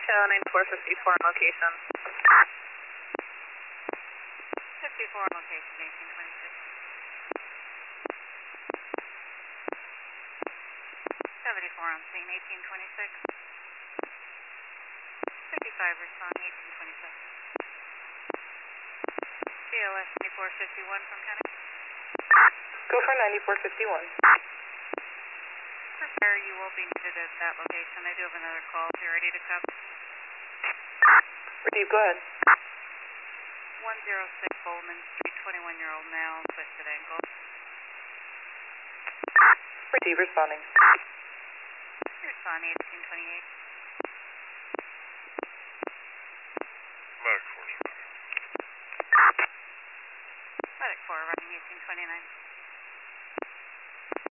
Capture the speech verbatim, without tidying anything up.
Show ninety-four fifty-four on location. fifty-four on location, eighteen twenty-six. seventy-four on scene, eighteen twenty-six. fifty-five responding, eighteen twenty-seven. B L S ninety-four fifty-one from Kenny. Go for ninety-four fifty-one. Prepare, you will be needed at that location. I do have another call if you're ready to come. Steve, go ahead. one oh six Bowman Street, twenty-one-year-old male, twisted ankle. Steve, responding. Responding, eighteen twenty-eight.